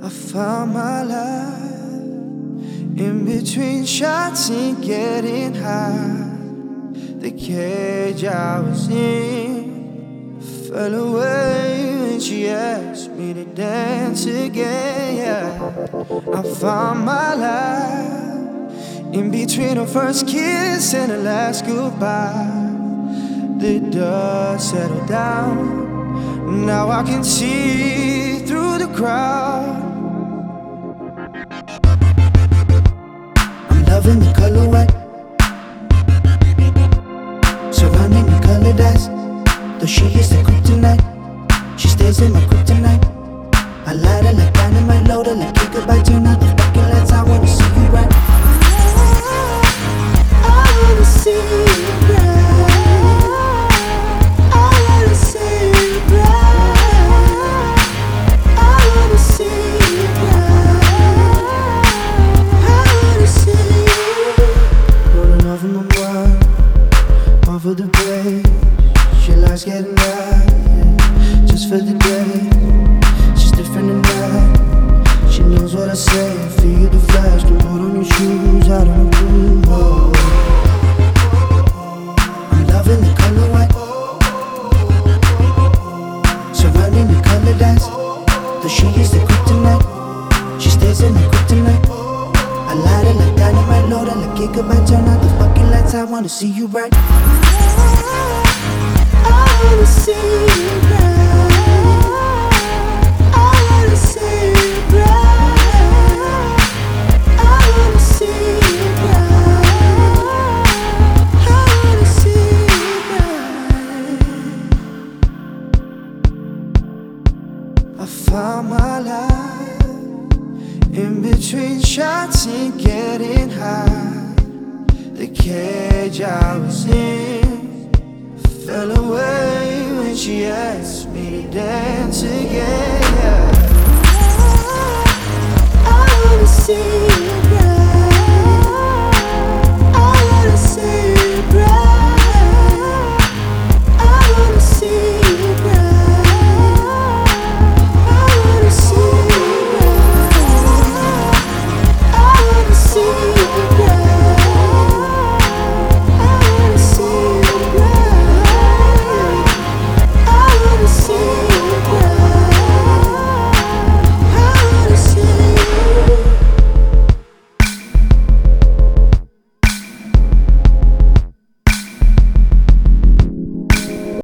I found my life in between shots and getting high. The cage I was in fell away when she asked me to dance again. Yeah. I found my life in between her first kiss and her last goodbye. The dust settled down, now I can see through the crowd. I'm loving the color white, surrounding the colored eyes. Though she is the kryptonite, she stays in my kryptonite. I light her like dynamite, load her like gigabyte. Turn out the fucking lights, I wanna see you right. I wanna see you right. For the break, she likes getting high, just for the day. She's different tonight. She knows what I say. Feel the flash, don't put on your shoes, out on the room. Oh. I'm loving the color white, surrounding the colored eyes. Though she is the kryptonite, she stays in the kryptonite. I light her like dynamite, load her like gigabyte. Turn out the fucking lights, I wanna see you right. I wanna see you right. I wanna see you right. I wanna see you right. I wanna see you right. I found my life in between shots and getting high. The cage I was in fell away when she asked me to dance again. Yeah. I wanna see